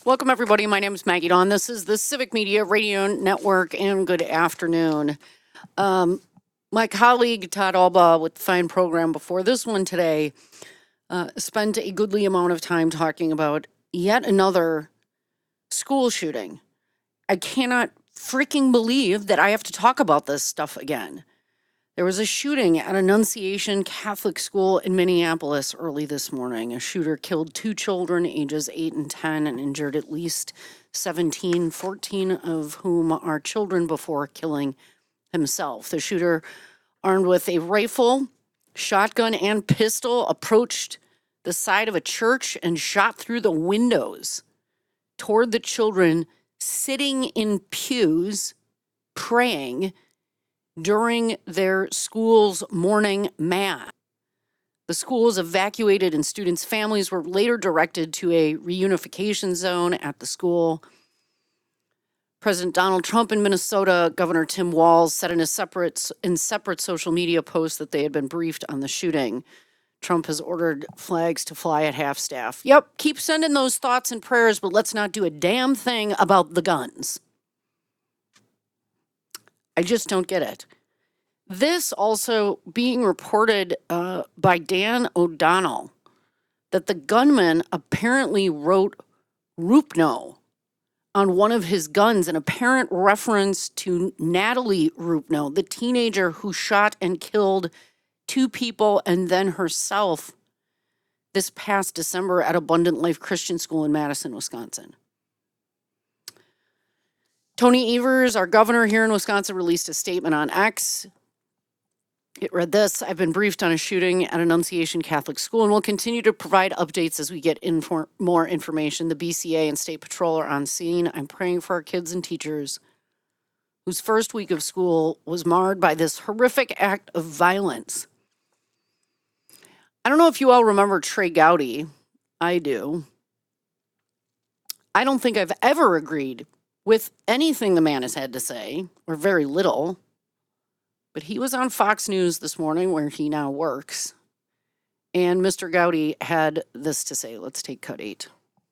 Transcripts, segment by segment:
Welcome, everybody. My name is Maggie Dawn. This is the Civic Media Radio Network, and good afternoon. My colleague, Todd Alba, with the fine program before this one today, spent a goodly amount of time talking about yet another school shooting. I cannot freaking believe that I have to talk about this stuff again. There was a shooting at Annunciation Catholic School in Minneapolis early this morning. A shooter killed 2 children, ages 8 and 10, and injured at least 17, 14 of whom are children, before killing himself. The shooter, armed with a rifle, shotgun, and pistol, approached the side of a church and shot through the windows toward the children sitting in pews praying during their school's morning mass. The school was evacuated and students' families were later directed to a reunification zone at the school. President Donald Trump in Minnesota, Governor Tim Walz said in separate social media posts that they had been briefed on the shooting. Trump has ordered flags to fly at half-staff. Yep, keep sending those thoughts and prayers, but let's not do a damn thing about the guns. I just don't get it. This also being reported by Dan O'Donnell, that the gunman apparently wrote Rupno on one of his guns, an apparent reference to Natalie Rupno, the teenager who shot and killed 2 people and then herself this past December at Abundant Life Christian School in Madison, Wisconsin. Tony Evers, our governor here in Wisconsin, released a statement on X. It read this: I've been briefed on a shooting at Annunciation Catholic School and will continue to provide updates as we get more information. The BCA and State Patrol are on scene. I'm praying for our kids and teachers whose first week of school was marred by this horrific act of violence. I don't know if you all remember Trey Gowdy. I do. I don't think I've ever agreed with anything the man has had to say, or very little. But he was on Fox News this morning, where he now works. And Mr. Gowdy had this to say. Let's take cut 8.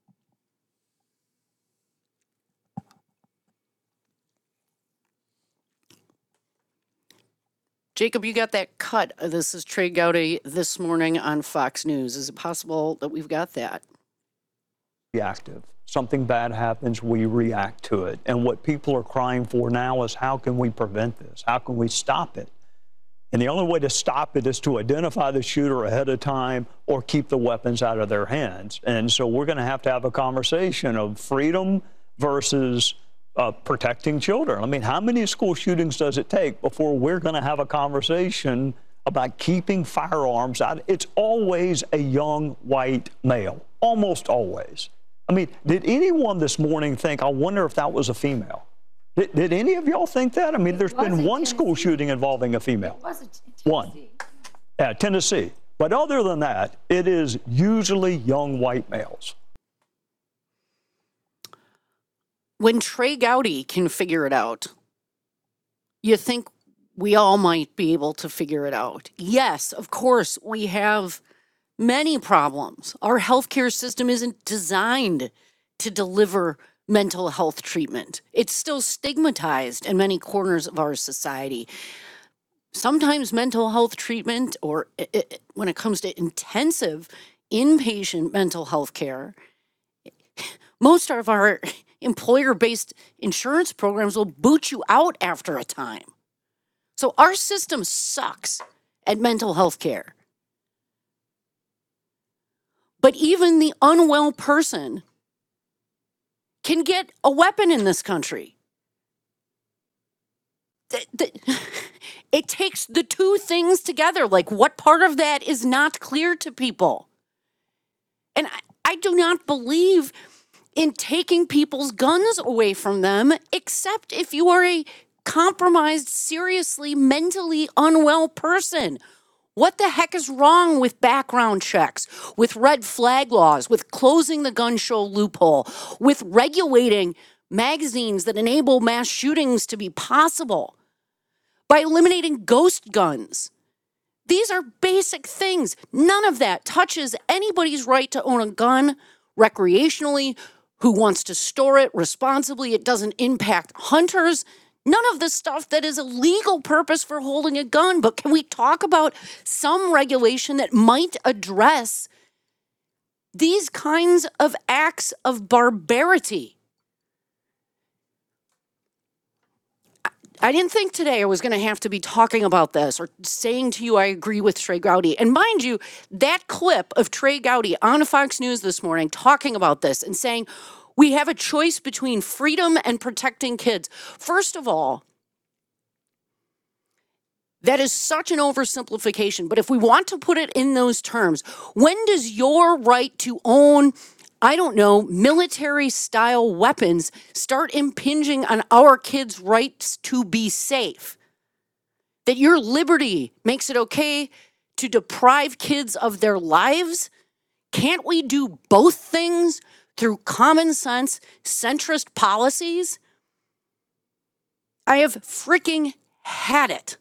Jacob, you got that cut. This is Trey Gowdy this morning on Fox News. Is it possible that we've got that? Reactive. Something bad happens, we react to it. And what people are crying for now is, how can we prevent this? How can we stop it? And the only way to stop it is to identify the shooter ahead of time or keep the weapons out of their hands. And so we're going to have a conversation of freedom versus protecting children. I mean, how many school shootings does it take before we're going to have a conversation about keeping firearms out? It's always a young white male, almost always. I mean, did anyone this morning think, I wonder if that was a female? Did any of y'all think that? I mean, there's been one school shooting involving a female. It was in Tennessee. One. Yeah, Tennessee. But other than that, it is usually young white males. When Trey Gowdy can figure it out, you think we all might be able to figure it out. Yes, of course, we have many problems. Our healthcare system isn't designed to deliver mental health treatment. It's still stigmatized in many corners of our society. Sometimes mental health treatment, or when it comes to intensive inpatient mental health care, most of our employer-based insurance programs will boot you out after a time. So our system sucks at mental health care. But even the unwell person can get a weapon in this country. It takes the two things together. Like, what part of that is not clear to people? And I do not believe in taking people's guns away from them, except if you are a compromised, seriously mentally unwell person. What the heck is wrong with background checks, with red flag laws, with closing the gun show loophole, with regulating magazines that enable mass shootings to be possible, by eliminating ghost guns? These are basic things. None of that touches anybody's right to own a gun recreationally who wants to store it responsibly. It doesn't impact hunters. None of the stuff that is a legal purpose for holding a gun. But can we talk about some regulation that might address these kinds of acts of barbarity? I didn't think today I was going to have to be talking about this or saying to you I agree with Trey Gowdy. And mind you, that clip of Trey Gowdy on Fox News this morning talking about this and saying we have a choice between freedom and protecting kids. First of all, that is such an oversimplification. But if we want to put it in those terms, when does your right to own, I don't know, military style weapons start impinging on our kids' rights to be safe? That your liberty makes it okay to deprive kids of their lives? Can't we do both things through common sense, centrist policies? I have freaking had it.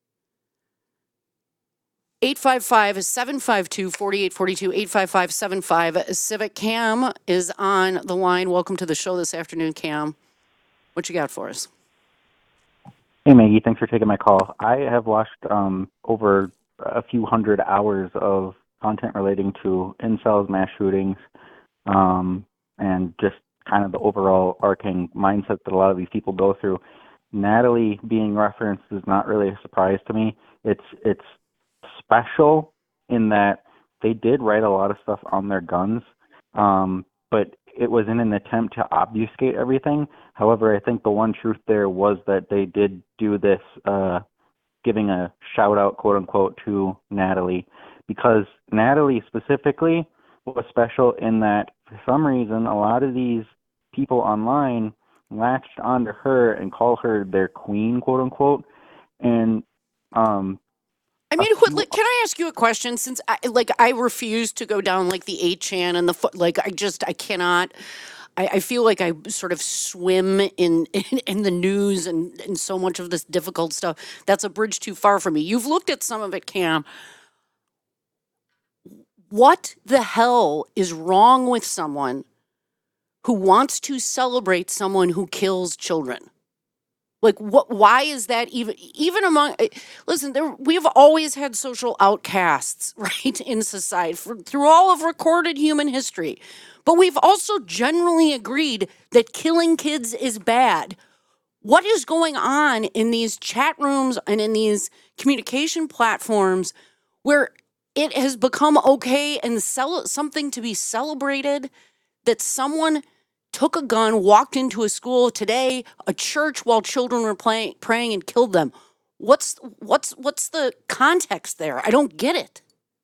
855-752-4842, 855-75 Civic. Cam is on the line. Welcome to the show this afternoon, Cam. What you got for us? Hey, Maggie. Thanks for taking my call. I have watched over a few hundred hours of content relating to incels, mass shootings, and just kind of the overall arcing mindset that a lot of these people go through. Natalie being referenced is not really a surprise to me. It's special in that they did write a lot of stuff on their guns, but it was in an attempt to obfuscate everything. However, I think the one truth there was that they did do this, giving a shout out, quote unquote, to Natalie, because Natalie specifically was special in that for some reason a lot of these people online latched onto her and call her their queen, quote unquote, and I mean, can I ask you a question? Since I refuse to go down like the 8chan and I cannot. I feel like I sort of swim in the news and so much of this difficult stuff. That's a bridge too far for me. You've looked at some of it, Cam. What the hell is wrong with someone who wants to celebrate someone who kills children? Like, what? Why is that even among? Listen, we have always had social outcasts, right, in society through all of recorded human history. But we've also generally agreed that killing kids is bad. What is going on in these chat rooms and in these communication platforms where it has become okay and something to be celebrated that someone took a gun, walked into a school today, a church while children were praying and killed them? What's the context there? I don't get it.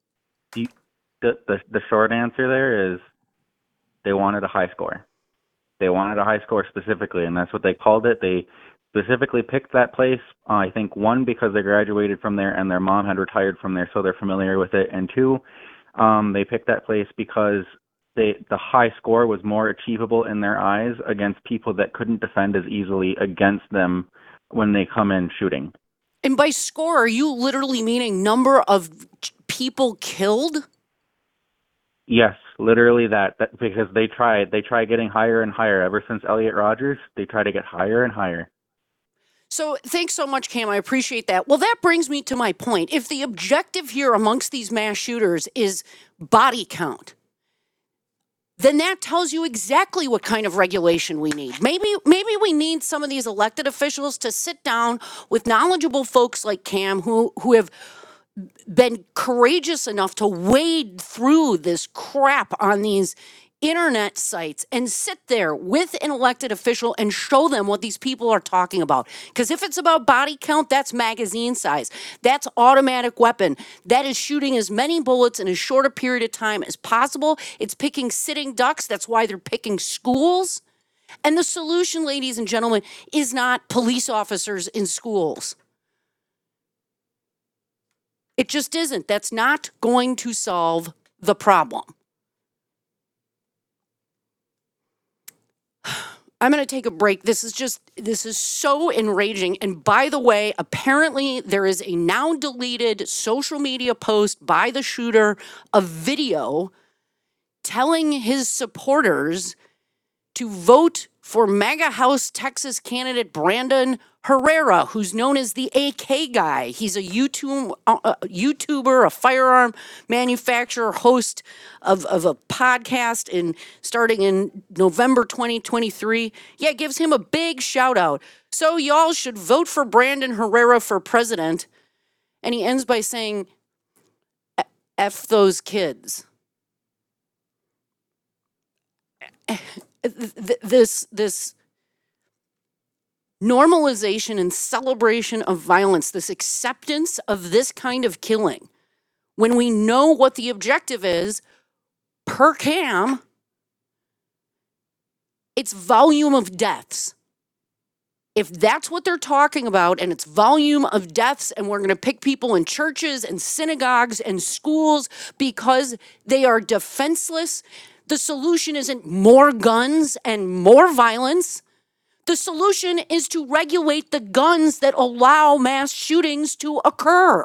The short answer there is they wanted a high score. They wanted a high score specifically, and that's what they called it. They specifically picked that place, I think, one, because they graduated from there and their mom had retired from there, so they're familiar with it, and two, they picked that place because the high score was more achievable in their eyes against people that couldn't defend as easily against them when they come in shooting. And by score, are you literally meaning number of people killed? Yes, literally that because they try getting higher and higher. Ever since Elliot Rodgers, they try to get higher and higher. So thanks so much, Cam. I appreciate that. Well, that brings me to my point. If the objective here amongst these mass shooters is body count, then that tells you exactly what kind of regulation we need. Maybe we need some of these elected officials to sit down with knowledgeable folks like Cam who have been courageous enough to wade through this crap on these internet sites and sit there with an elected official and show them what these people are talking about. Because if it's about body count, that's magazine size. That's automatic weapon. That is shooting as many bullets in as short a period of time as possible. It's picking sitting ducks. That's why they're picking schools. And the solution, ladies and gentlemen, is not police officers in schools. It just isn't. That's not going to solve the problem. I'm going to take a break. This is so enraging. And by the way, apparently there is a now deleted social media post by the shooter, a video telling his supporters to vote for MAGA House Texas candidate Brandon Herrera, who's known as the AK guy. He's a YouTuber, a firearm manufacturer, host of a podcast starting in November 2023. Yeah, gives him a big shout out. So y'all should vote for Brandon Herrera for president. And he ends by saying, F those kids. This normalization and celebration of violence, this acceptance of this kind of killing, when we know what the objective is per cam, it's volume of deaths. If that's what they're talking about, and it's volume of deaths, and we're going to pick people in churches and synagogues and schools because they are defenseless, the solution isn't more guns and more violence. The solution is to regulate the guns that allow mass shootings to occur.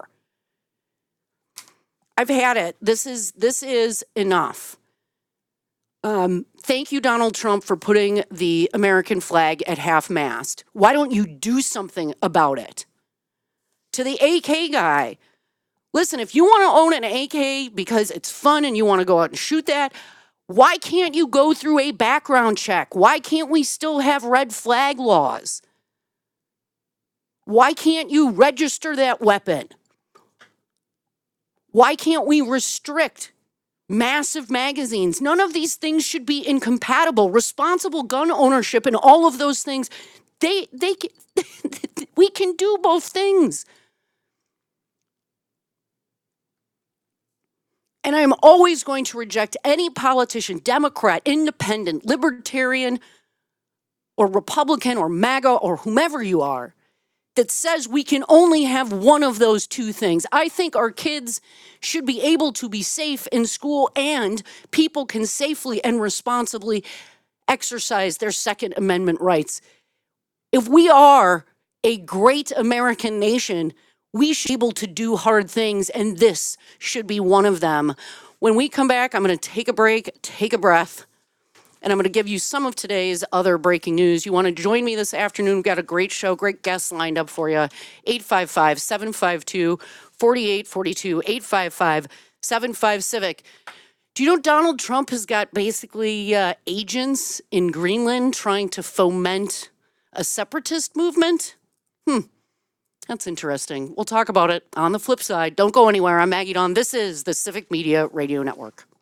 I've had it. This is enough. Thank you, Donald Trump, for putting the American flag at half-mast. Why don't you do something about it? To the AK guy, listen, if you want to own an AK because it's fun and you want to go out and shoot that, why can't you go through a background check? Why can't we still have red flag laws? Why can't you register that weapon? Why can't we restrict massive magazines? None of these things should be incompatible. Responsible gun ownership and all of those things, we can do both things. And I am always going to reject any politician, Democrat, independent, libertarian, or Republican, or MAGA, or whomever you are, that says we can only have one of those two things. I think our kids should be able to be safe in school, and people can safely and responsibly exercise their Second Amendment rights. If we are a great American nation, we should be able to do hard things, and this should be one of them. When we come back, I'm going to take a break, take a breath, and I'm going to give you some of today's other breaking news. You want to join me this afternoon? We've got a great show, great guests lined up for you. 855-752-4842, 855-75-CIVIC. Do you know Donald Trump has got basically agents in Greenland trying to foment a separatist movement? That's interesting. We'll talk about it on the flip side. Don't go anywhere. I'm Maggie Dawn. This is the Civic Media Radio Network.